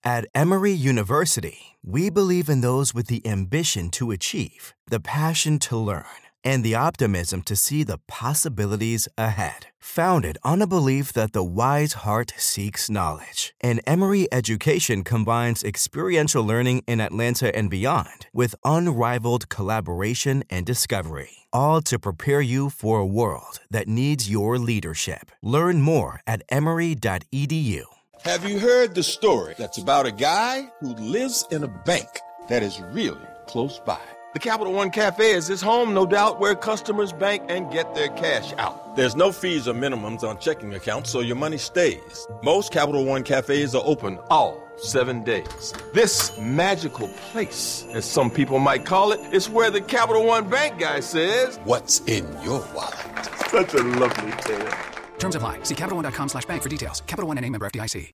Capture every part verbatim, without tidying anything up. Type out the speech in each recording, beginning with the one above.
At Emory University, we believe in those with the ambition to achieve, the passion to learn, and the optimism to see the possibilities ahead. Founded on a belief that the wise heart seeks knowledge, and Emory Education combines experiential learning in Atlanta and beyond with unrivaled collaboration and discovery, all to prepare you for a world that needs your leadership. Learn more at emory dot e d u. Have you heard the story that's about a guy who lives in a bank that is really close by? The Capital One Cafe is his home, no doubt, where customers bank and get their cash out. There's no fees or minimums on checking accounts, so your money stays. Most Capital One Cafes are open all seven days. This magical place, as some people might call it, is where the Capital One Bank guy says, "What's in your wallet?" Such a lovely tale. Terms apply. See Capital One dot com slash bank for details. Capital One N A member F D I C.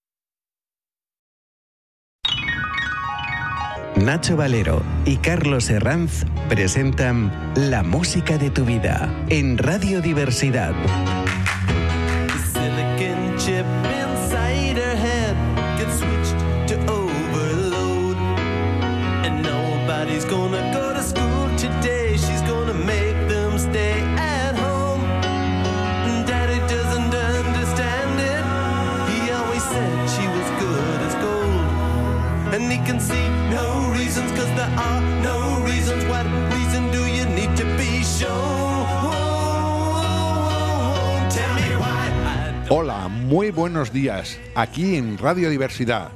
Nacho Valero y Carlos Herranz presentan La música de tu vida en Radio Diversidad. Silicon chip inside her head gets switched to overload, and nobody's gonna go to school today. She's gonna make them stay at home. Daddy doesn't understand it. He always said she was good as gold, and he can see no reasons, cause there are no reasons. What reason do you need to be shown? Tell me why. Hola, muy buenos días, aquí en Radio Diversidad.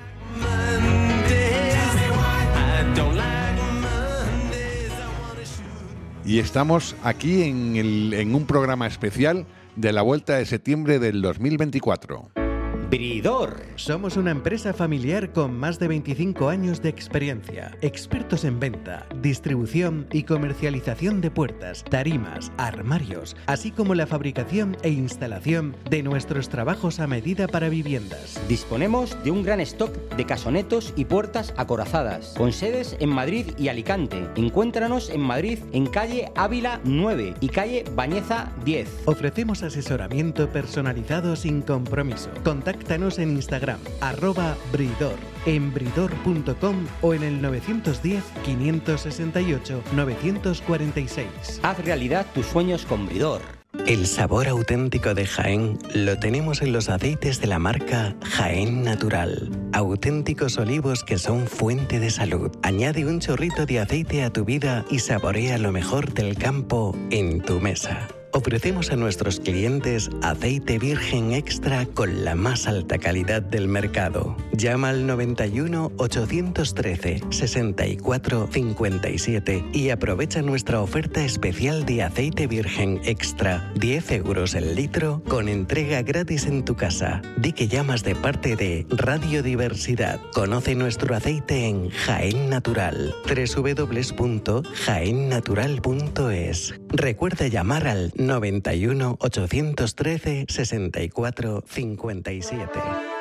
Y estamos aquí en, el, en un programa especial de la vuelta de septiembre del dos mil veinticuatro. Bridor. Somos una empresa familiar con más de veinticinco años de experiencia, expertos en venta, distribución y comercialización de puertas, tarimas, armarios, así como la fabricación e instalación de nuestros trabajos a medida para viviendas. Disponemos de un gran stock de casonetos y puertas acorazadas, con sedes en Madrid y Alicante. Encuéntranos en Madrid en calle Ávila nueve y calle Bañeza diez. Ofrecemos asesoramiento personalizado sin compromiso. Contáctanos en Instagram, arroba Bridor, en bridor punto com o en el nueve uno cero, cinco seis ocho, nueve cuatro seis. Haz realidad tus sueños con Bridor. El sabor auténtico de Jaén lo tenemos en los aceites de la marca Jaén Natural. Auténticos olivos que son fuente de salud. Añade un chorrito de aceite a tu vida y saborea lo mejor del campo en tu mesa. Ofrecemos a nuestros clientes aceite virgen extra con la más alta calidad del mercado. Llama al noventa y uno, ochocientos trece, sesenta y cuatro cincuenta y siete y aprovecha nuestra oferta especial de aceite virgen extra, diez euros el litro, con entrega gratis en tu casa. Di que llamas de parte de Radio Diversidad. Conoce nuestro aceite en Jaén Natural, doble u doble u doble u punto jaén natural punto es. Recuerda llamar al noventa y uno, ochocientos trece, sesenta y cuatro cincuenta y siete.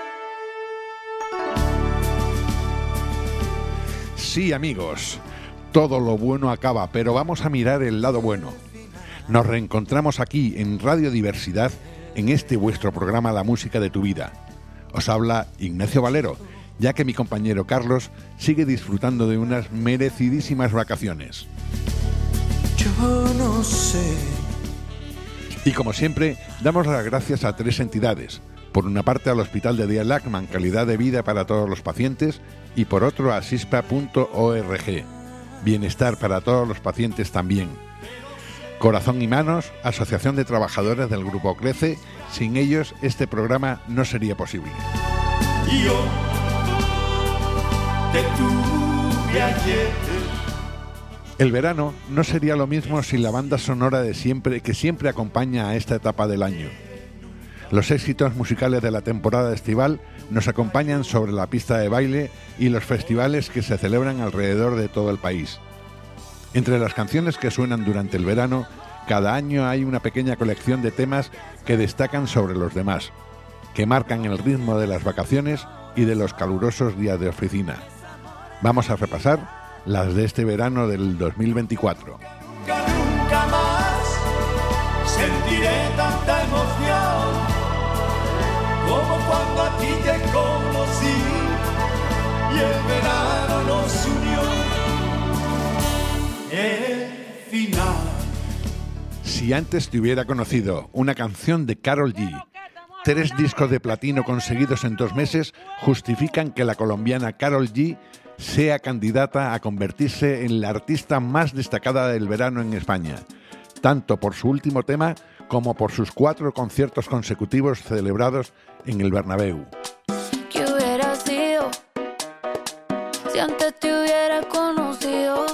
Sí, amigos, todo lo bueno acaba, pero vamos a mirar el lado bueno. Nos reencontramos aquí en Radio Diversidad, en este vuestro programa La música de tu vida. Os habla Ignacio Valero, ya que mi compañero Carlos sigue disfrutando de unas merecidísimas vacaciones. Yo no sé. Y como siempre, damos las gracias a tres entidades. Por una parte al Hospital de Día Lachman, calidad de vida para todos los pacientes, y por otro a sispa punto org, bienestar para todos los pacientes también. Corazón y Manos, Asociación de Trabajadores del Grupo Crece, sin ellos este programa no sería posible. Yo te tuve ayer. El verano no sería lo mismo sin la banda sonora de siempre que siempre acompaña a esta etapa del año. Los éxitos musicales de la temporada estival nos acompañan sobre la pista de baile y los festivales que se celebran alrededor de todo el país. Entre las canciones que suenan durante el verano, cada año hay una pequeña colección de temas que destacan sobre los demás, que marcan el ritmo de las vacaciones y de los calurosos días de oficina. Vamos a repasar las de este verano del dos mil veinticuatro. Nunca, nunca más sentiré tanta emoción como cuando a ti te conocí. el final. Si antes te hubiera conocido, una canción de Karol G, tres discos de platino conseguidos en dos meses justifican que la colombiana Karol G sea candidata a convertirse en la artista más destacada del verano en España, tanto por su último tema como por sus cuatro conciertos consecutivos celebrados en el Bernabéu. ¿Qué hubiera sido si antes te hubiera conocido?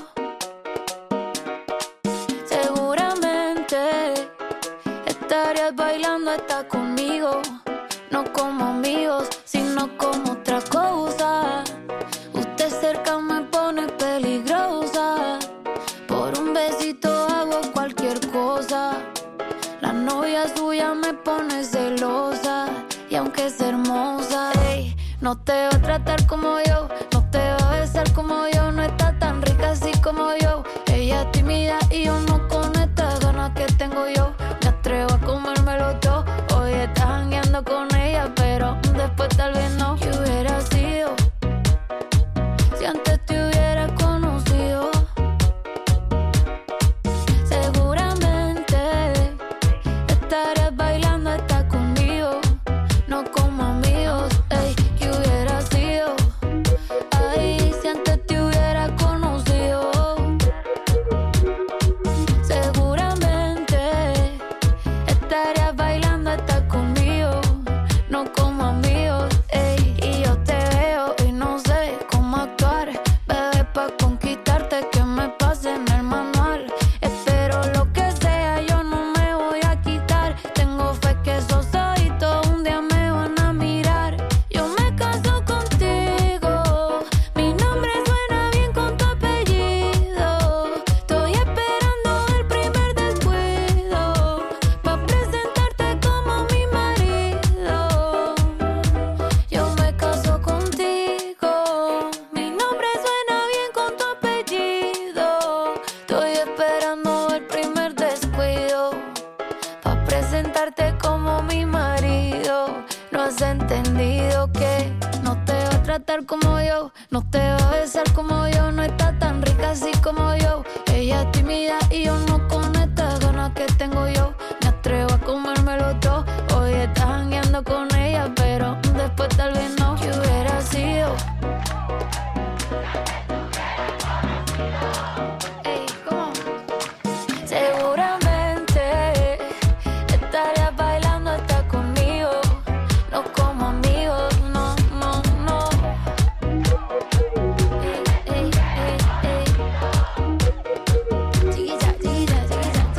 Seguramente estarías bailando hasta conmigo, no como amigos, sino como otra cosa. Usted cerca me pone peligrosa, por un besito hago cualquier cosa. La novia suya me pone celosa, y aunque es hermosa, ey, no te va a tratar como yo, no te va a besar como yo, no está tan rica así como yo. Ella es tímida y yo no con estas ganas que tengo yo. Me atrevo a comérmelo todo, hoy estás jangueando con ella, pero después tal vez no. ¿Qué hubiera sido si antes te hubiera conocido? Seguramente estarías bailando hasta conmigo, no como amigos. Ey, ¿qué hubiera sido? Ay, si antes te hubiera conocido. Seguramente estarías bailando hasta conmigo, no como amigos. Ey, y yo te veo y no sé cómo actuar, bebé, pa' conquistarte que me pase en el manual. Espero lo que sea, yo no me voy a quitar. Tengo fe que esos ojitos un día me van a mirar. Yo me caso contigo, mi nombre suena bien con tu apellido. Estoy esperando el primer descuido pa' presentarte como mi marido. Yo me caso contigo, mi nombre suena bien con tu apellido. Estoy esperando el primer descuido pa' presentarte como mi marido. No has entendido que no te va a tratar como yo, no te va a besar como yo, no está tan rica así como yo. Ella es tímida y yo no con estas ganas que tengo yo. Me atrevo a comérmelo todo, hoy estás jangueando con ella, pero después tal vez no. ¿Qué hubiera sido? Ey, ¿cómo? Seguramente estarías bailando hasta conmigo, no como amigos, no, no, no. Ey, ey, ey, ey. Chiquilla, chiquilla, chiquilla,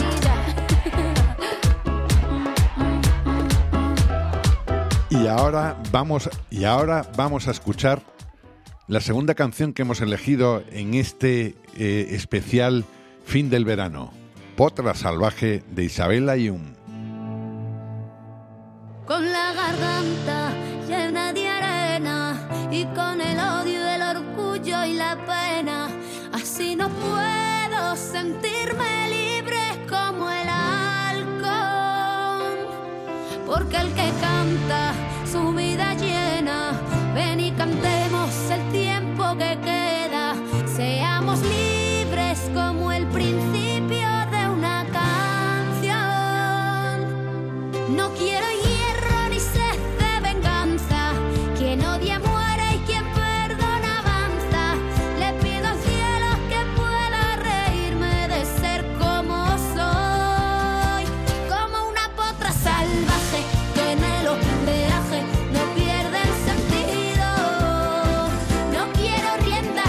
chiquilla. Y ahora vamos, y ahora vamos a escuchar la segunda canción que hemos elegido en este eh, especial fin del verano, Potra Salvaje de Isabel Ayun. Con la garganta llena de arena y con el odio, el orgullo y la pena, así no puedo sentirme libre como el halcón. Porque el que canta su vida llena, ven y cantemos el tiempo que queda, seamos libres como el principio de una canción. No quiero hierro ni sed de venganza, quien odia muere y quien perdona avanza. Le pido al cielo que pueda reírme de ser como soy, como una potra salvaje que en el oleaje no pierde el sentido. No quiero rienda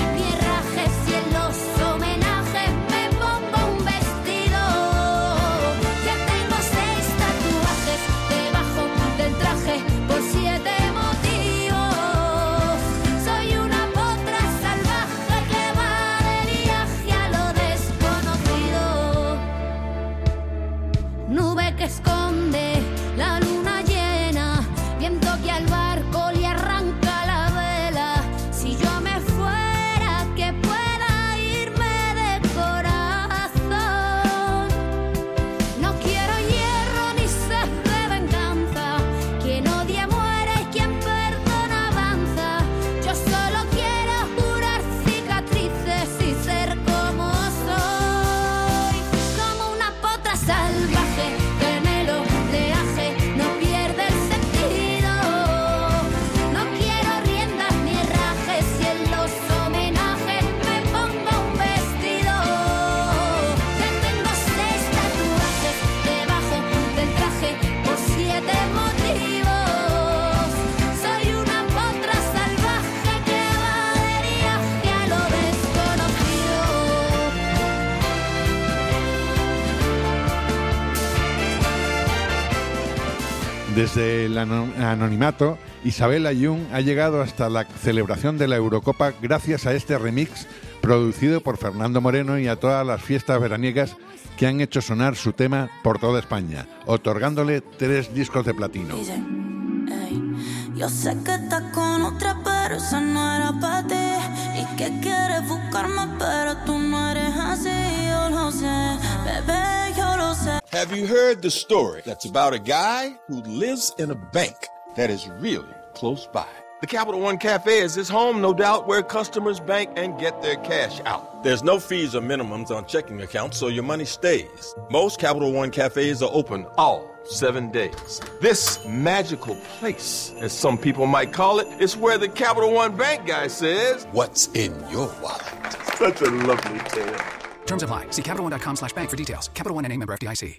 Desde el anonimato, Isabel Ayun ha llegado hasta la celebración de la Eurocopa gracias a este remix producido por Fernando Moreno y a todas las fiestas veraniegas que han hecho sonar su tema por toda España, otorgándole tres discos de platino. Yo sé que estás con otra, pero esa no era para ti. Y que quieres buscarme, pero tú no eres así. Yo lo sé, bebé, yo lo sé. Have you heard the story that's about a guy who lives in a bank that is really close by? The Capital One Cafe is his home, no doubt, where customers bank and get their cash out. There's no fees or minimums on checking accounts, so your money stays. Most Capital One Cafes are open all seven days. This magical place, as some people might call it, is where the Capital One Bank guy says, "What's in your wallet?" Such a lovely tale. Terms apply. See CapitalOne.com slash bank for details. Capital One N A member F D I C.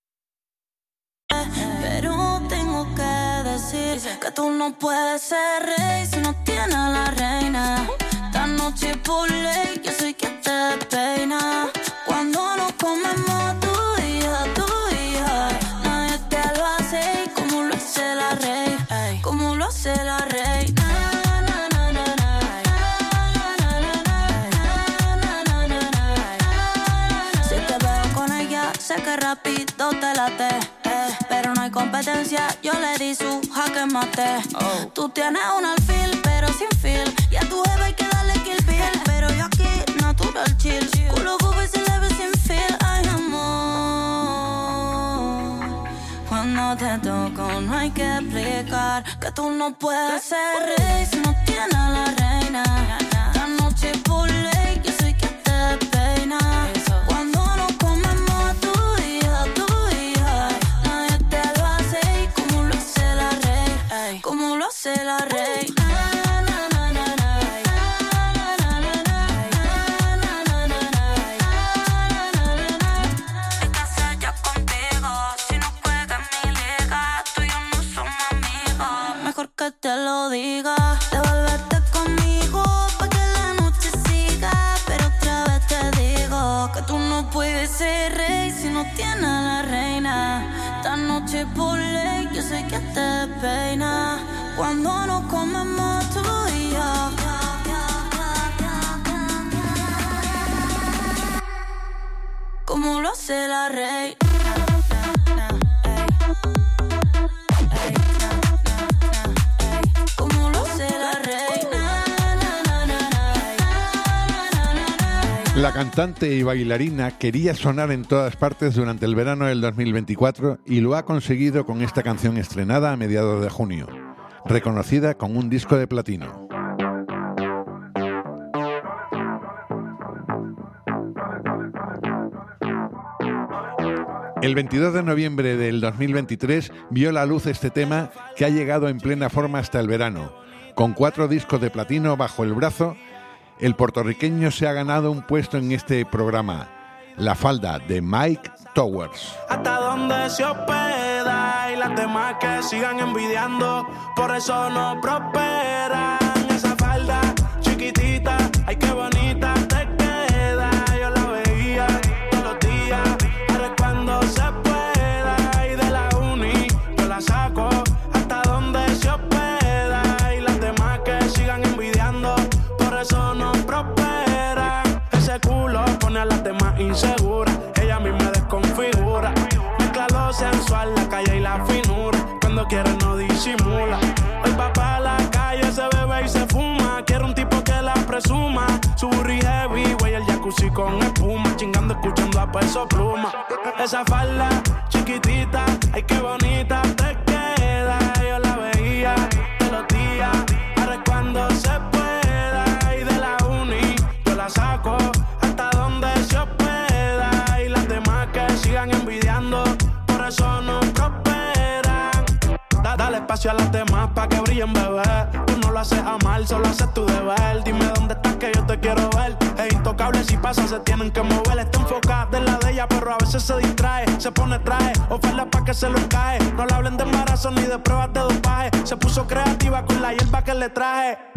Pero tengo que decir que tú no puedes ser rey si no tienes a la reina. Esta noche por ley yo soy quien te peina. Cuando nos comemos tú y yo, tú y yo, nadie te lo hace como lo hace la reina, como lo hace la reina. Si te veo con ella, sé que rápido te late. Pero no hay competencia, yo le di su jaque mate. Oh. Tú tienes un alfil, pero sin feel. Y a tu jefe hay que darle kill bill. Pero yo aquí, natural chill. Culo boobies y leve sin feel. Ay, amor, cuando te toco no hay que explicar que tú no puedes ser rey si no tienes a la reina. Esta noche por ley, yo soy quien te peina. Cuando nos comemos tú y yo, tú y yo, como lo hace la reina. Es que hacer ya contigo, si no juegas mi liga, tú y yo no somos amigos. Mejor que te lo diga, devuélvete conmigo pa' que la noche siga. Pero otra vez te digo que tú no puedes ser rey si no tienes a la reina. Esta noche por ley yo sé que te peina. Cuando nos comemos tú y yo, como lo hace la reina. Como lo hace la reina. La cantante y bailarina quería sonar en todas partes durante el verano del dos mil veinticuatro y lo ha conseguido con esta canción estrenada a mediados de junio, reconocida con un disco de platino. El veintidós de noviembre del dos mil veintitrés vio la luz este tema que ha llegado en plena forma hasta el verano. Con cuatro discos de platino bajo el brazo, el puertorriqueño se ha ganado un puesto en este programa, La Falda, de Mike Towers. Hasta donde se hospeda y las demás que sigan envidiando, por eso no prosperan. Esa falda chiquitita, ay qué bonita te queda. Yo la veía todos los días, ahora es cuando se pueda. Y de la uni yo la saco hasta donde se hospeda y las demás que sigan envidiando, por eso no prosperan. Ese culo pone a las demás inseguras, ella misma desconfigura. Mezcla lo sensual, la calle y la finura, cuando quiere no disimula. Hoy va pa' la calle, se bebe y se fuma, quiere un tipo que la presuma. Su burri heavy, güey, el jacuzzi con espuma, chingando, escuchando a Peso Pluma. Esa falda chiquitita, ay qué bonita te queda. Yo la veía todos los días, ahora es cuando se pueda. Y de la uni yo la saco hasta donde se hospeda y las demás que sigan envidiando, por eso no prosperan. Da, dale espacio a las demás pa' que brillen, bebé. Tú no lo haces a mal, solo haces tu deber. Dime dónde estás que yo te quiero ver. Es intocable, si pasa se tienen que mover. Está enfocada en la de ella, pero a veces se distrae. Se pone traje, oferta pa' que se lo cae. No le hablen de embarazo ni de pruebas de dopaje. Se puso creativa con la hierba que le traje.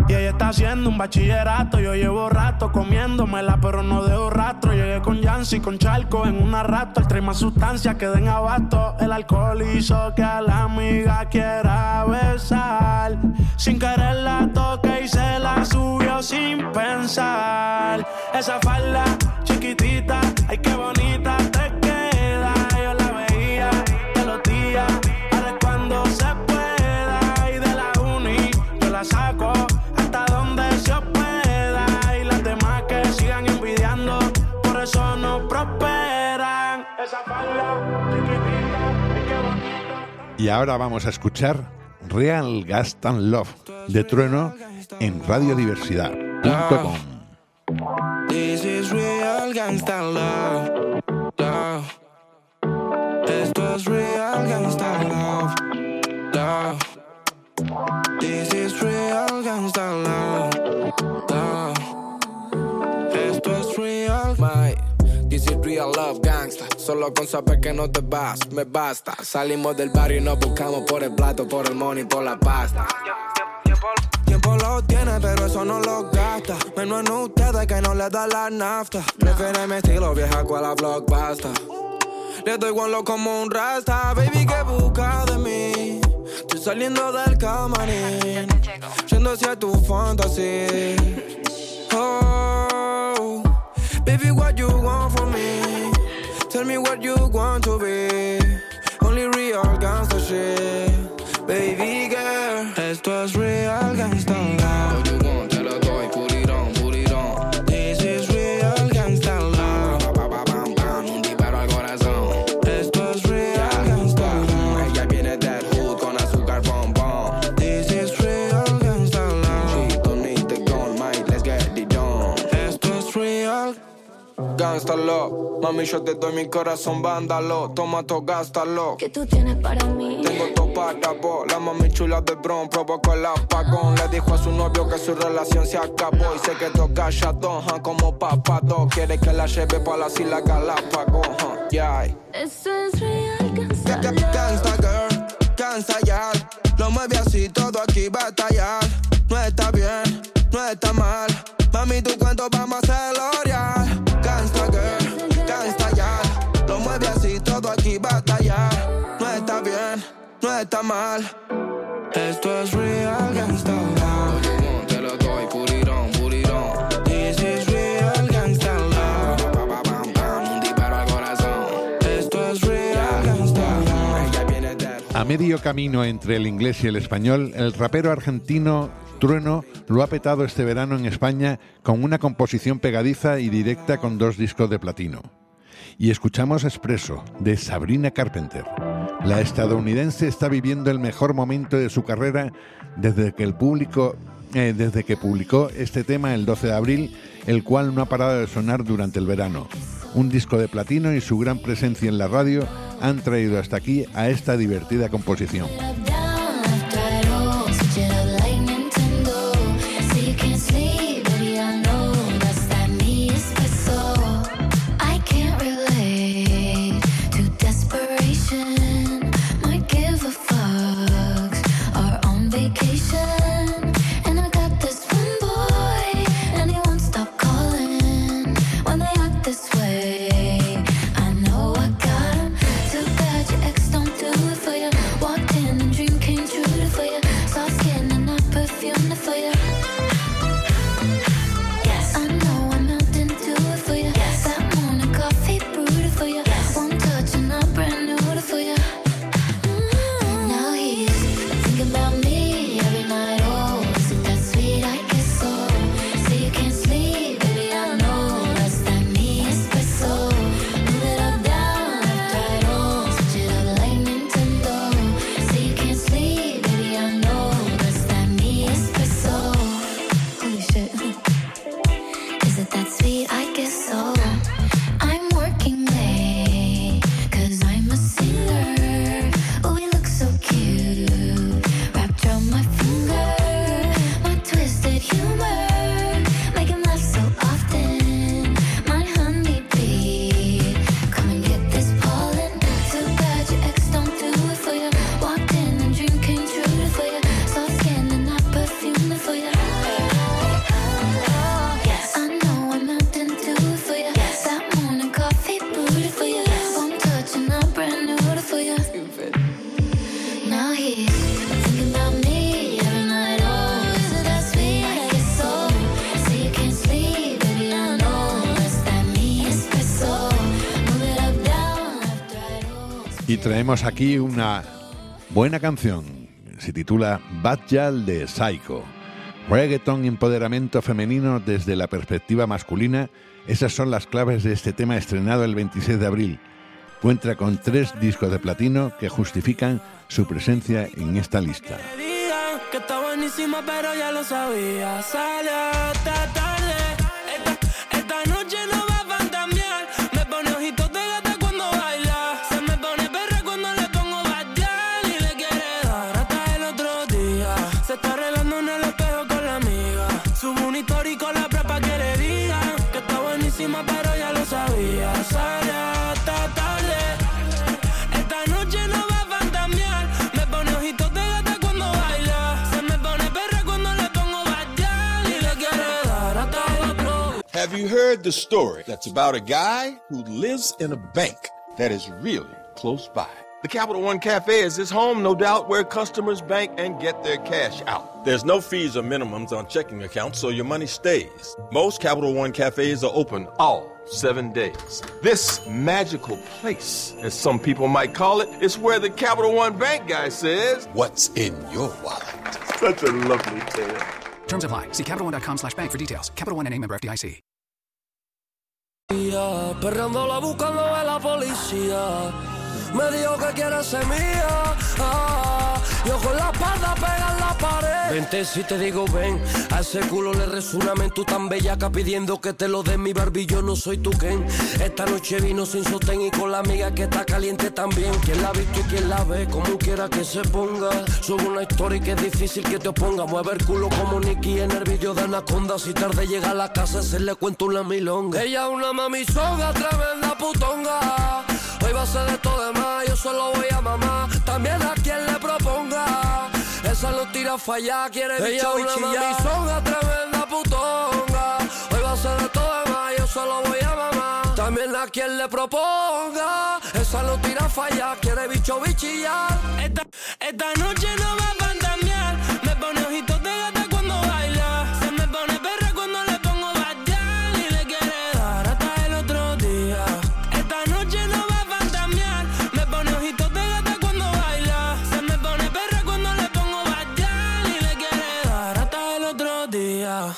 Y ella está haciendo un bachillerato. Yo llevo rato comiéndomela, pero no dejo rastro. Llegué con Yancy, con Charco en una rato. El trae más sustancias que den abasto. El alcohol hizo que a la amiga quiera besar. Sin querer la toque y se la subió sin pensar. Esa falda chiquitita, ay qué bonita te queda. Yo la veía de los días, ahora es cuando se pueda. Y de la uni yo la saco hasta donde se pueda. Y las demás que sigan envidiando, por eso no prosperan. Esa falda chiquitita, ay qué bonita. Y ahora vamos a escuchar Real Gangsta Love de Trueno en radiodiversidad punto com. This is real gangsta love, love. Esto es real gangsta love, love. This is real gangsta love, love. Esto es real, my. This is real love gangsta. Solo con saber que no te vas, me basta. Salimos del barrio y nos buscamos por el plato, por el money, por la pasta. Tiempo lo tiene, pero eso no lo gasta. Menos en ustedes que no les da la nafta. Prefiere mi estilo vieja cual la blockbuster. Le doy one como un rasta. Baby, ¿qué busca de mí? Estoy saliendo del camarín, yendo hacia tu fantasía. Oh, baby, what you want from me? Tell me what you want to be. Only real gangsta shit. Baby girl, esto es real gangsta love. What you want, te lo doy, put it on, put it on. This is real gangsta love. Bam, bam, bam, bam, un disparo al corazón. Esto es real gangsta love. Ella viene del hood con azúcar bombón. This is real gangsta love. She don't need the gun, mate, let's get it done. Esto es real gangsta love. Mami, yo te doy mi corazón, vándalo. Toma todo, gástalo. ¿Qué tú tienes para mí? Tengo todo para vos. La mami chula de Bron provocó el apagón. Le dijo a su novio que su relación se acabó y se quedó callado, huh, como papato. Quiere que la lleve pa' las Islas Galápagos, huh, yeah. Eso es real gangsta love. Gangsta girl, gangsta ya. Lo mueve así, todo aquí va a estallar. No está bien, no está mal. Mami, tu cuento vamos a hacerlo real. Gangsta girl, gangsta ya. Lo mueve así, todo aquí va a estallar. No está bien, no está mal. Esto es real gangsta love. Te lo doy, put it on, put it on. This is real gangsta love. Bam, bam, bam, bam, un disparo al corazón. Esto es real gangsta love. A medio camino entre el inglés y el español, el rapero argentino Trueno lo ha petado este verano en España con una composición pegadiza y directa con dos discos de platino. Y escuchamos Expreso, de Sabrina Carpenter. La estadounidense está viviendo el mejor momento de su carrera desde que el público, eh, desde que publicó este tema el doce de abril, el cual no ha parado de sonar durante el verano. Un disco de platino y su gran presencia en la radio han traído hasta aquí a esta divertida composición. I know I got him. Too bad your ex don't do it for you. Walked in and dreamed Y traemos aquí una buena canción. Se titula Bad Gyal de Psycho. Reggaeton y empoderamiento femenino desde la perspectiva masculina. Esas son las claves de este tema estrenado el veintiséis de abril. Cuenta con tres discos de platino que justifican su presencia en esta lista. Que está buenísima, pero ya lo sabía. Sale hasta tarde. Esta, esta noche no va a fantamear. Me pone ojitos de gata cuando baila. Se me pone perra cuando le pongo Bad Gyal y le quiere dar hasta el otro día. Se está arreglando en el espejo con la amiga. Subo un histórico la prepa que le digan que está buenísima, pero ya lo sabía. Sale hasta tarde. Esta noche no va a fantamear. Me pone ojitos de gata. Have you heard the story that's about a guy who lives in a bank that is really close by? The Capital One Cafe is his home, no doubt, where customers bank and get their cash out. There's no fees or minimums on checking accounts, so your money stays. Most Capital One Cafes are open all seven days. This magical place, as some people might call it, is where the Capital One Bank guy says, "What's in your wallet?" Such a lovely tale. Terms apply. See CapitalOne.com slash bank for details. Capital One N A member F D I C. Perreándola buscando a la policía. Me dijo que quiere ser mía. Ah, yo con la espalda pega en la pared. Vente si te digo ven. A ese culo le resunamen. Tú tan bellaca pidiendo que te lo den. Mi Barbie, yo no soy tu Ken. Esta noche vino sin sostén y con la amiga que está caliente también. Quien la ha visto y quien la ve, como quiera que se ponga. Subo una historia y que es difícil que te oponga. Mueve el culo como Nicky en el vídeo de Anaconda. Si tarde llega a la casa se le cuento una milonga. Ella es una mamisonga, tremenda putonga. Hoy va a ser de todo de más, yo solo voy a mamá. También a quien le proponga. Esa lo tira a fallar, quiere bicho bichillar. Ella una mamisonga, tremenda putonga. Hoy va a ser de todo de más, yo solo voy a mamá. También a quien le proponga. Esa lo tira a fallar, quiere bicho bichillar. Esta, esta noche no va a fantamear. Me pone ojitos de gata cuando baila. Se me pone perra cuando le pongo Bad Gyal y le quiere dar hasta el otro día. Esta noche no va a fantamear. Me pone ojitos de gata cuando baila. Se me pone perra cuando le pongo Bad Gyal y le quiere dar hasta el otro día.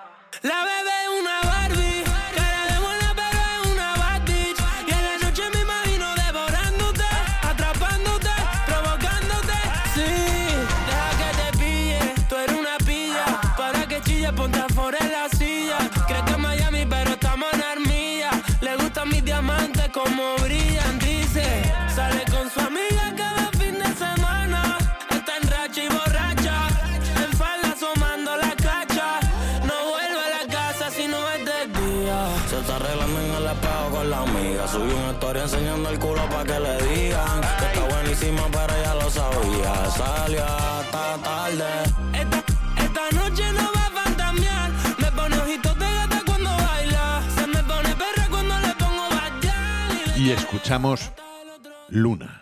La bebé es una Barbie, cara de buena pero es una bad bitch. Y en la noche me imagino devorándote, atrapándote, provocándote. Sí, deja que te pille, tú eres una pilla. Para que chille, ponte afuera en la silla. Crees que es Miami pero estamos en Armilla. Le gustan mis diamantes como brillan, dice. Sale con su amiga cada fin de semana. Está en racha y borracha, en falda asomando la cacha. No vuelve a la casa si no es de día. Se está arreglando en el espejo con la amiga. Subí una historia enseñando el culo pa' que le digan que está buenísima pero ya lo sabía. Salió hasta tarde. Esta, esta noche no va a fantamear. Me pone ojitos de gata cuando baila. Se me pone perra cuando le pongo Bad Gyal. Y escuchamos Luna.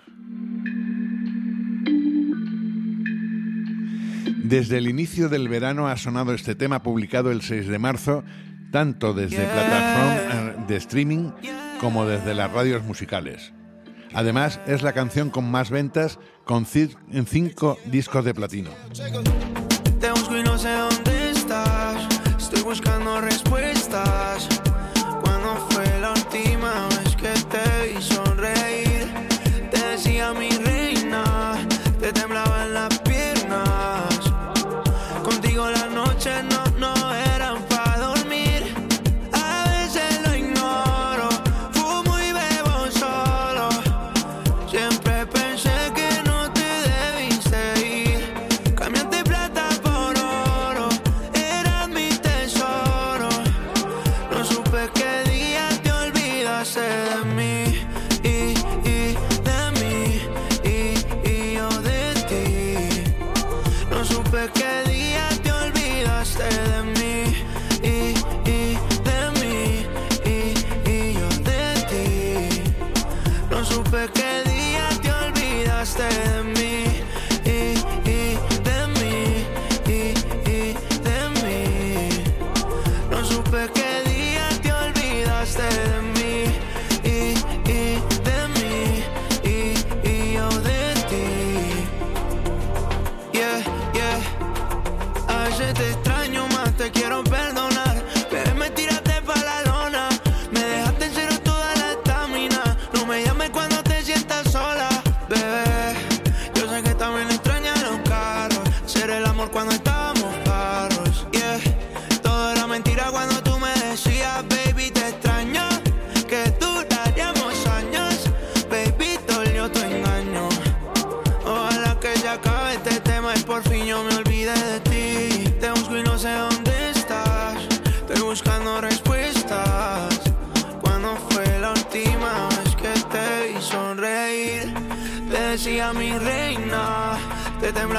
Desde el inicio del verano ha sonado este tema, publicado el seis de marzo, tanto desde plataformas de streaming como desde las radios musicales. Además, es la canción con más ventas, con c- en cinco discos de platino. Te busco y no sé dónde estás. Estoy buscando respuestas. ¿Cuándo fue la última vez que te vi sonreír? Te decía mi reina, te temblaban las piernas. Contigo las noches no, no eran para dormir. A veces lo ignoro, fumo y bebo solo. Siempre pensé que no te debiste ir. Cambiaste plata por oro, eras mi tesoro. No supe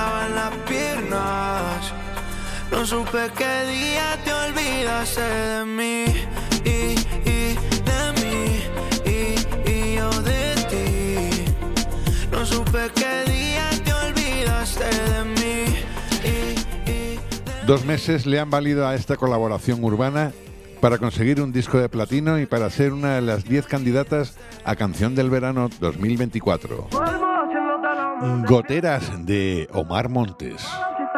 temblaban las piernas. No supe qué día te olvidaste de mí y, y de mí y, y yo de ti. No supe qué día te olvidaste de mí y, y Dos meses le han valido a esta colaboración urbana para conseguir un disco de platino y para ser una de las diez candidatas a Canción del Verano dos mil veinticuatro. Goteras de Omar Montes.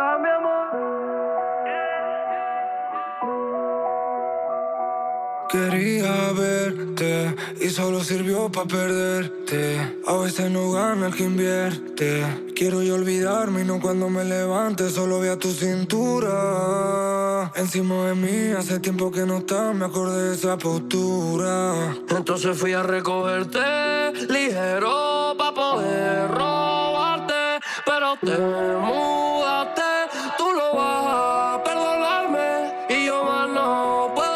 Quería verte y solo sirvió pa' perderte. A veces no gana el que invierte. Quiero yo olvidarme y no cuando me levante solo vea tu cintura encima de mí. Hace tiempo que no estás, me acordé de esa postura. Entonces fui a recogerte ligero pa' poder robarte, pero te mudaste. Tú no vas a perdonarme y yo más no puedo.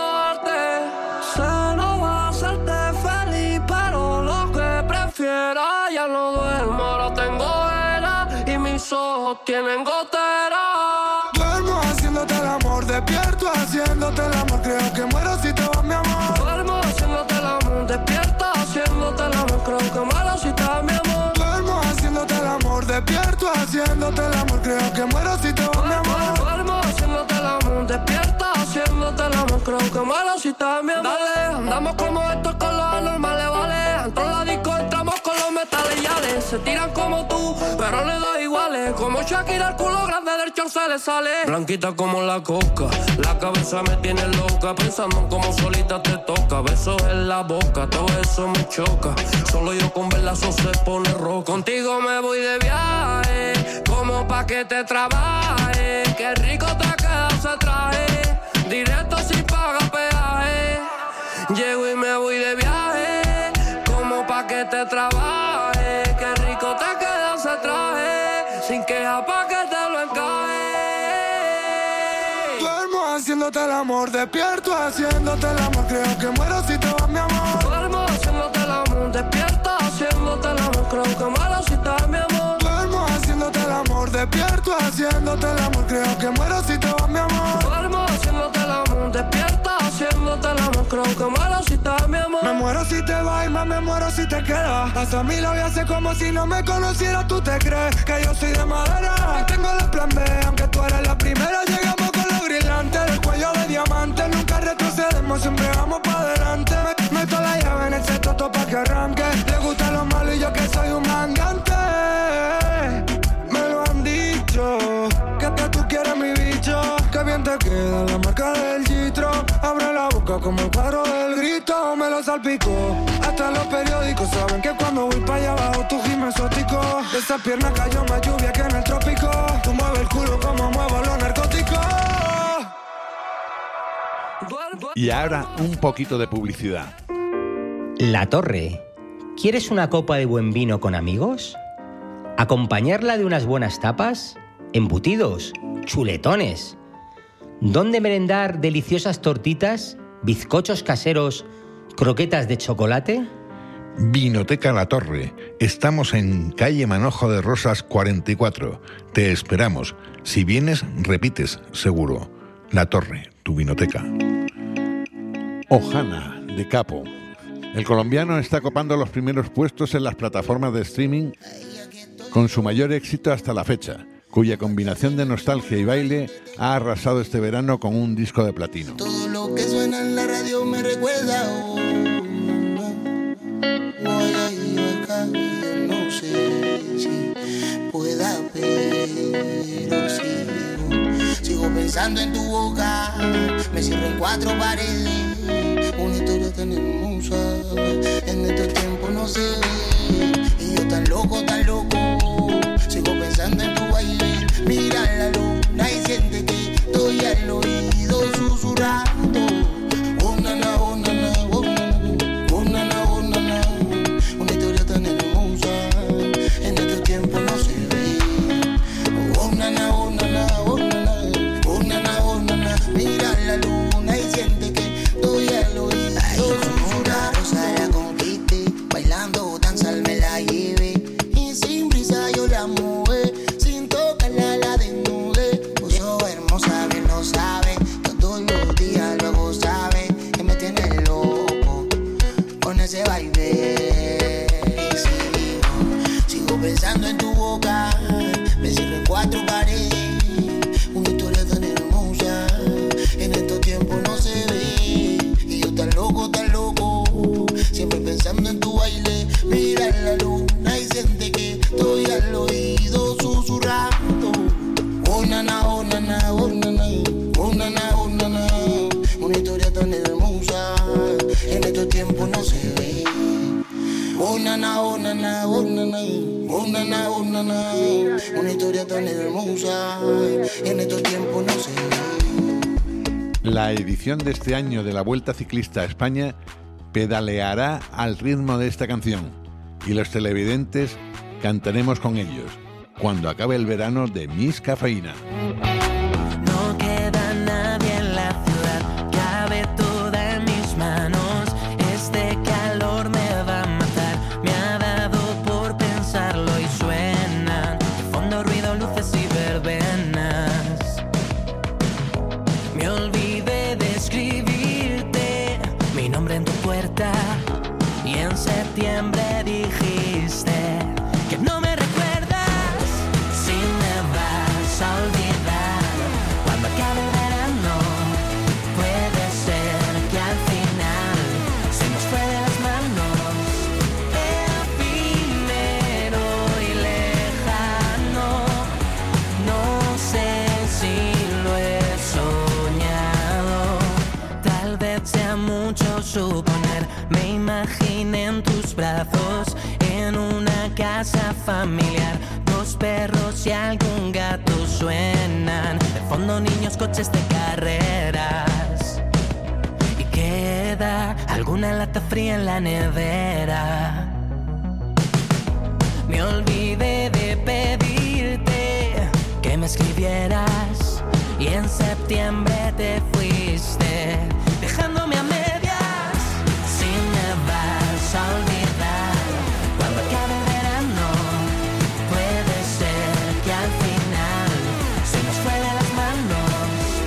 Ya no duermo, ahora tengo velas y mis ojos tienen goteras. Duermo haciéndote el amor, despierto haciéndote el amor. Creo que muero si te vas, mi amor. Duermo haciéndote el amor, despierto haciéndote el amor. Creo que muero si te vas, mi amor. Duermo haciéndote el amor, despierto haciéndote el amor. Creo que muero si te vas, mi amor. Duermo haciéndote el amor, despierto haciéndote el amor. Creo que muero si te vas, mi amor. Dale, andamos como estos con los anormales, vale. Entro la disco, entramos con los metales yales. Se tiran como tú, pero le doy iguales. Como Shakira, el culo grande del chor se le sale. Blanquita como la coca, la cabeza me tiene loca. Pensando en cómo solita te toca. Besos en la boca, todo eso me choca. Solo yo con verla eso se pone rojo. Contigo me voy de viaje, como pa' que te trabaje. Qué rico te queda ese traje, directo sin pagar peaje. Llego y me voy de viaje, como pa' que te trabaje. Qué rico te queda ese traje, sin queja pa' que te lo encaje. Duermo haciéndote el amor, despierto haciéndote el amor. Creo que muero si te vas, mi amor. Duermo haciéndote el amor, despierto haciéndote el amor. Creo que muero si te vas, mi amor. Duermo haciéndote el amor, despierto haciéndote el amor. Creo que muero si te vas, mi amor. Duermo haciéndote el amor, despierto haciéndote el amor. Creo que muero si te vas, mi amor. Me muero si te vas y más me muero si te quedas. Hasta mi labio hace como si no me conociera. Tú te crees que yo soy de madera. Tengo el plan B, aunque tú eres la primera. Llegamos con los brillantes, el cuello de diamante. Nunca retrocedemos, siempre vamos para adelante. Me, meto la llave en el sexto pa' que arranque. Le gusta lo malo y yo que soy un mangante. Me lo han dicho, que hasta tú quieres mi bicho. Que bien te queda la marca del Gitro. Abre la boca como el cuadro del grito. Me lo salpicó, hasta los periódicos saben que cuando voy pa' allá abajo tu gim exótico. De esa pierna cayó más lluvia que en el trópico. Tú mueves el culo como muevo los narcóticos. Y ahora un poquito de publicidad. La Torre. ¿Quieres una copa de buen vino con amigos? ¿Acompañarla de unas buenas tapas? Embutidos, chuletones. ¿Dónde merendar deliciosas tortitas, bizcochos caseros, croquetas de chocolate? Vinoteca La Torre. Estamos en calle Manojo de Rosas cuarenta y cuatro. Te esperamos. Si vienes, repites, seguro. La Torre, tu vinoteca. Ojana, de Capo. El colombiano está copando los primeros puestos en las plataformas de streaming con su mayor éxito hasta la fecha, cuya combinación de nostalgia y baile ha arrasado este verano con un disco de platino. Todo lo que suena en la radio me recuerda a una. Voy a ir acá y yo no sé si pueda, pero sigo, sigo pensando en tu boca. Me cierro en cuatro paredes, una historia tan hermosa. En estos tiempos no se ve, y yo tan loco, tan loco. Sigo pensando en tu baile, mira la luna y siente que estoy al oído susurrando. Oh nana, oh nana, oh nana, oh nana, oh nana. Una historia tan hermosa, en estos tiempos no se ve. Oh nana, oh nana, oh nana, oh nana, oh nana. Mira la luna y siente que estoy al oído susurrando. Rosa la conquiste, bailando danza me la lleve. Y sin prisa yo la mueve, ya luego sabe que me tiene loco con ese baile. Sigo, sigo pensando en tu boca, me cierro en cuatro paredes. Una historia tan hermosa, en estos tiempos no se ve. Y yo tan loco, tan loco, siempre pensando en tu baile. Mira la luna y siente que estoy al oído susurrando. Oh nana, oh nana, oh nana, oh nana, oh nana. Una historia tan hermosa, en estos tiempos no se ve. Oh nana, oh nana, oh nana, oh nana, oh nana. Una historia tan hermosa, en estos tiempos no se ve. La edición de este año de la Vuelta Ciclista a España pedaleará al ritmo de esta canción y los televidentes cantaremos con ellos cuando acabe el verano de Miss Cafeína. No queda nadie en la ciudad, cabe toda en mis manos. Este calor me va a matar, me ha dado por pensarlo y suenan de fondo ruido, luces y verbenas. Me olvidé de escribirte mi nombre en tu puerta y en septiembre dijiste que no me recuerdas. Si me vas a olvidar cuando acabe el verano, puede ser que al final se nos fue de las manos. Efímero y lejano, no sé si lo he soñado. Tal vez sea mucho suponer, me imaginé en tus brazos en una casa familiar. Dos perros y algún gato suenan, de fondo niños, coches de carreras. Y queda alguna lata fría en la nevera. Me olvidé de pedirte que me escribieras y en septiembre te fuiste, dejándome a medias. Si me vas a olvidar cuando acabe el verano, puede ser que al final se nos fue de las manos.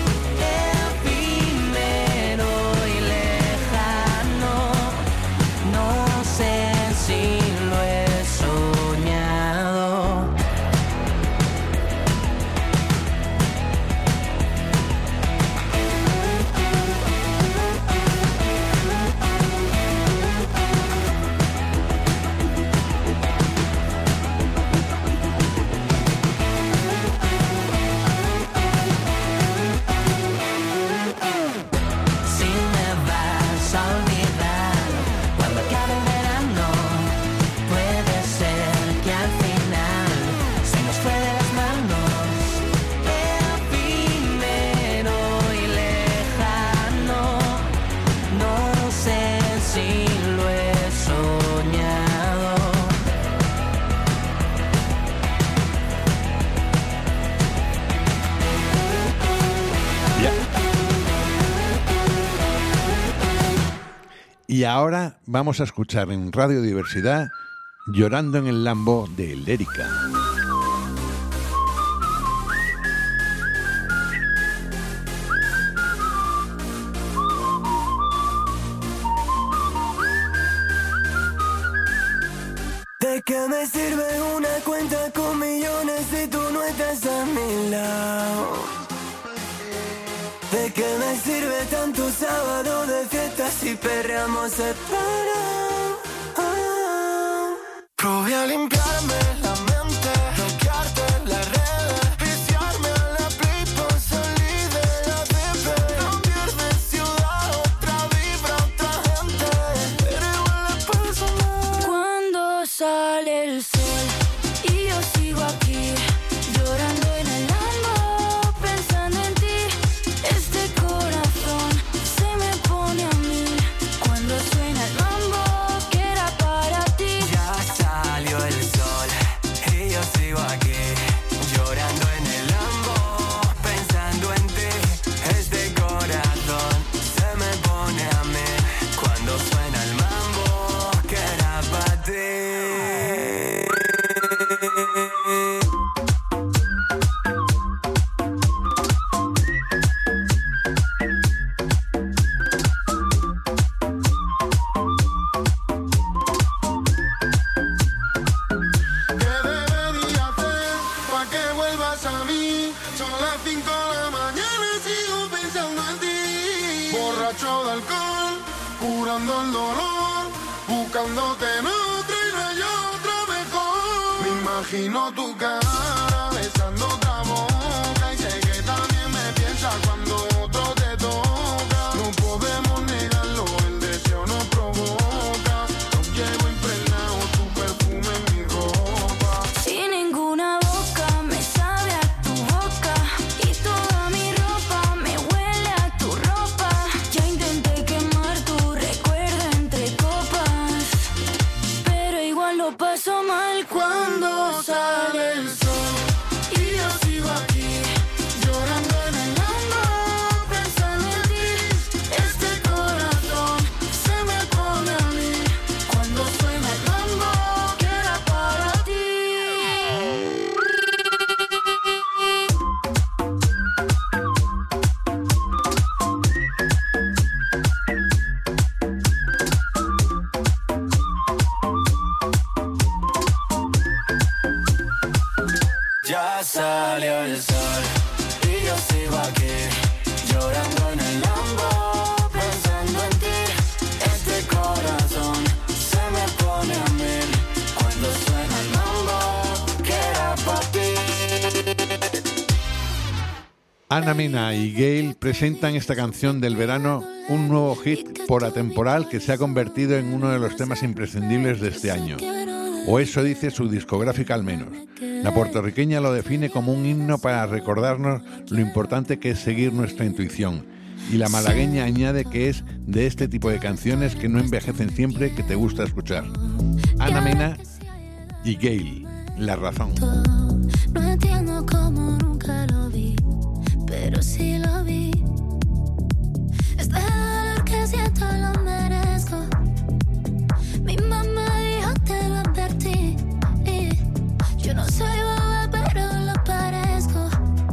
Efímero y lejano, no sé si lo he soñado. Si me vas a olvidar cuando acabe el verano, puede ser que al final se nos fue de las manos. Efímero y lejano, no sé si lo he soñado. Y ahora vamos a escuchar en Radio Diversidad Llorando en el Lambo de Lérica. ¿De qué me sirve una cuenta con millones si tú no estás a mi lado? ¿De qué me sirve tanto sábado de fiesta si perreamos separados? Probé a limpiarme la mente, bloquearte las redes, viciarme a la play pa' salir de la D P. Cambiar de ciudad, otra vibra, otra gente, pero igual es personal. Cuando sale el sol y yo sigo aquí, llorando en el Lambo, pensando en ti. Este corazón se me pone a mí cuando suena el mambo que era para ti. Ya salió el sol borracho de alcohol, curando el dolor, buscándote en otra y no hay otra mejor. Me imagino tu cara besando otra boca y sé que también me piensas cuando otro te toca. No podemos negarlo, el deseo nos provoca. Nos llevo impregnado tu perfume en mi ropa. Y ninguna boca me sabe a tu boca y toda mi ropa me huele a tu ropa. Ya intenté quemar tu recuerdo entre copas, pero igual lo paso mal cuando sale el sol. Y yo sigo aquí llorando en el lambo, pensando en ti. Este corazón se me pone a mí cuando suena el mambo que era para ti. Ya salió el sol y yo sigo aquí llorando en el lambo, pensando en ti. Este corazón se me pone a mil cuando suena el mambo que era para ti. Ana Mena y Gayle presentan esta canción del verano, un nuevo hit por atemporal que se ha convertido en uno de los temas imprescindibles de este año. O eso dice su discográfica al menos. La puertorriqueña lo define como un himno para recordarnos lo importante que es seguir nuestra intuición. Y la malagueña añade que es de este tipo de canciones que no envejecen siempre, que te gusta escuchar. Ana Mena y Gayle, La Razón. No entiendo cómo nunca lo vi, pero sí lo vi. Este dolor que siento lo merezco. Mi mamá dijo te lo advertí. Yo no soy boba, pero lo parezco.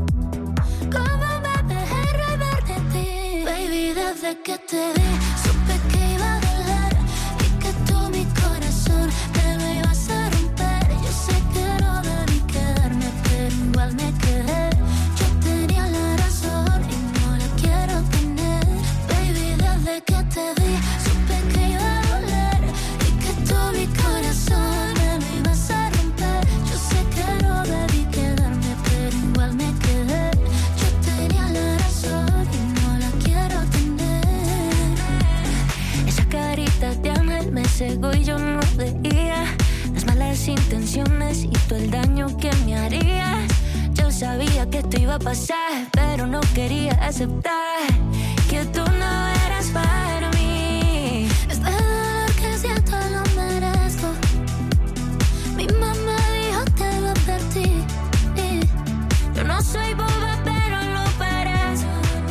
¿Cómo me dejé rever de ti? Baby, desde que te vi, supe que iba a doler y que tú mi corazón me lo ibas a romper. Yo sé que no debí quedarme, pero igual me quedé. Yo tenía la razón y no la quiero tener. Baby, desde que te vi, supe que iba a doler y que tú mi corazón me lo ibas a romper. Yo sé que no debí quedarme, pero igual me quedé. Yo tenía la razón y no la quiero tener. Esa carita de ángel me cegó y yo no veía las malas intenciones y todo el daño que me harías. Yo sabía que esto iba a pasar, pero no quería aceptar que tú no eras para mí. Este dolor que siento lo merezco. Mi mamá dijo te lo advertí. Yo no soy boba, pero lo parezco.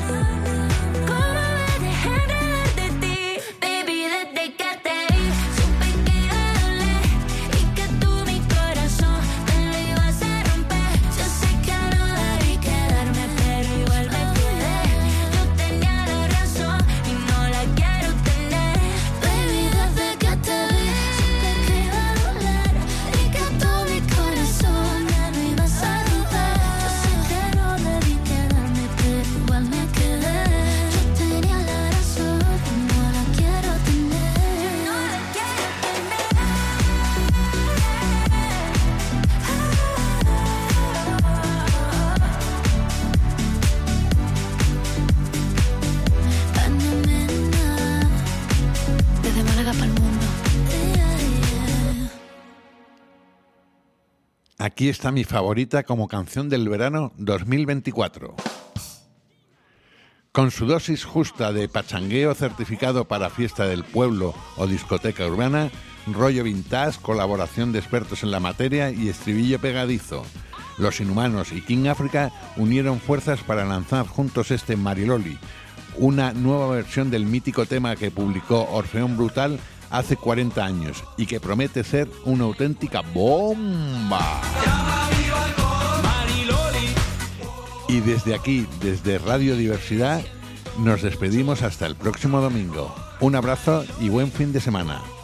¿Cómo me dejé enredar de ti? Baby, desde que te vi, supe que iba a doler y que tú mi corazón me lo ibas a romper. Yo sé que no debí quedarme, pero igual me quedé. Yo tenía la razón y no la quiero tener. Baby, desde que te vi, supe que iba a doler y que tú mi corazón me lo ibas a romper. Yo sé que no debí quedarme, pero igual me quedé. Yo tenía la razón y no la quiero tener. No la quiero tener. Ana Mena, desde Málaga para el mundo. Aquí está mi favorita como canción del verano dos mil veinticuatro. Con su dosis justa de pachangueo certificado para fiesta del pueblo o discoteca urbana, rollo vintage, colaboración de expertos en la materia y estribillo pegadizo, Los Inhumanos y King África unieron fuerzas para lanzar juntos este Mariloli, una nueva versión del mítico tema que publicó Orfeón Brutal hace cuarenta años y que promete ser una auténtica bomba. Y desde aquí, desde Radio Diversidad, nos despedimos hasta el próximo domingo. Un abrazo y buen fin de semana.